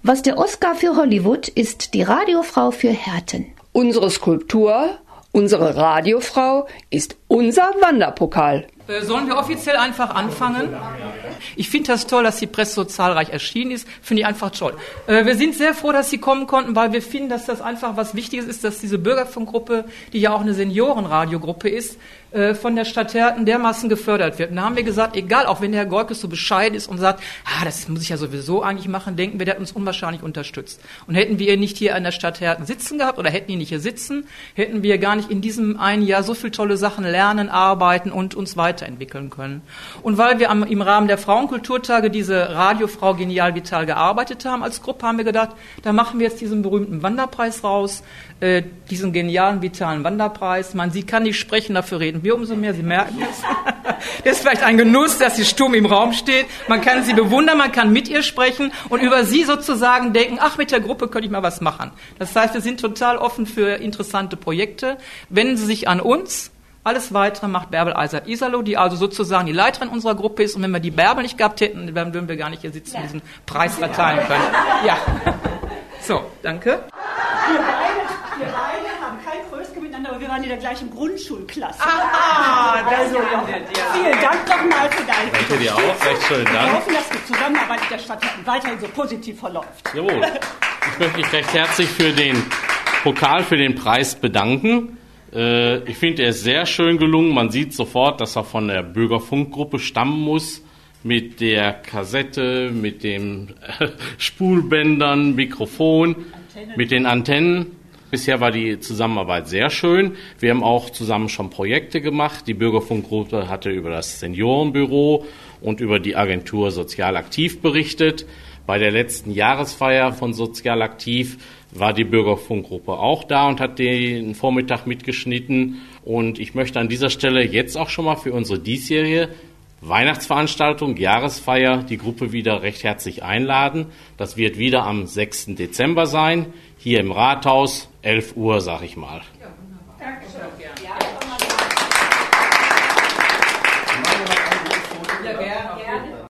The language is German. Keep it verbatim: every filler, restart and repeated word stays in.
Was der Oscar für Hollywood ist die Radiofrau für Herten. Unsere Skulptur, unsere Radiofrau ist unser Wanderpokal. Äh, sollen wir offiziell einfach anfangen? Ich finde das toll, dass die Presse so zahlreich erschienen ist. Finde ich einfach toll. Äh, wir sind sehr froh, dass Sie kommen konnten, weil wir finden, dass das einfach was Wichtiges ist, dass diese Bürgerfunkgruppe, die ja auch eine Seniorenradiogruppe ist, äh, von der Stadt Herten dermaßen gefördert wird. Und da haben wir gesagt, egal, auch wenn der Herr Golkes so bescheiden ist und sagt, ah, das muss ich ja sowieso eigentlich machen, denken wir, der hat uns unwahrscheinlich unterstützt. Und hätten wir nicht hier an der Stadt Herten sitzen gehabt oder hätten ihn nicht hier sitzen, hätten wir gar nicht in diesem einen Jahr so viele tolle Sachen lernen, arbeiten und uns weiterentwickeln können. Und weil wir am, im Rahmen der Frauenkulturtage diese Radiofrau Genial Vital gearbeitet haben als Gruppe, haben wir gedacht, da machen wir jetzt diesen berühmten Wanderpreis raus, äh, diesen genialen, vitalen Wanderpreis. Man, sie kann nicht sprechen, dafür reden wir umso mehr, Sie merken es. Das ist vielleicht ein Genuss, dass sie stumm im Raum steht. Man kann sie bewundern, man kann mit ihr sprechen und über sie sozusagen denken, ach, mit der Gruppe könnte ich mal was machen. Das heißt, wir sind total offen für interessante Projekte. Wenden Sie sich an uns. Alles Weitere macht Bärbel Eisert-Iserloh, die also sozusagen die Leiterin unserer Gruppe ist. Und wenn wir die Bärbel nicht gehabt hätten, dann würden wir gar nicht hier sitzen und diesen Preis verteilen können. Ja. So, danke. Wir beide, wir beide haben kein Größe miteinander, aber wir waren in der gleichen Grundschulklasse. Ah, das also, ja. Vielen Dank nochmal für deine Danke dir auch, recht schönen Dank. Wir hoffen, dass die Zusammenarbeit mit der Stadt Herten weiterhin so positiv verläuft. Jawohl. Ich möchte mich recht herzlich für den Pokal, für den Preis bedanken. Ich finde, er ist sehr schön gelungen. Man sieht sofort, dass er von der Bürgerfunkgruppe stammen muss. Mit der Kassette, mit den Spulbändern, Mikrofon, Antenne. Mit den Antennen. Bisher war die Zusammenarbeit sehr schön. Wir haben auch zusammen schon Projekte gemacht. Die Bürgerfunkgruppe hatte über das Seniorenbüro und über die Agentur Sozial Aktiv berichtet. Bei der letzten Jahresfeier von Sozial Aktiv war die Bürgerfunkgruppe auch da und hat den Vormittag mitgeschnitten. Und ich möchte an dieser Stelle jetzt auch schon mal für unsere diesjährige Weihnachtsveranstaltung, Jahresfeier, die Gruppe wieder recht herzlich einladen. Das wird wieder am sechsten Dezember sein, hier im Rathaus, elf Uhr, sag ich mal.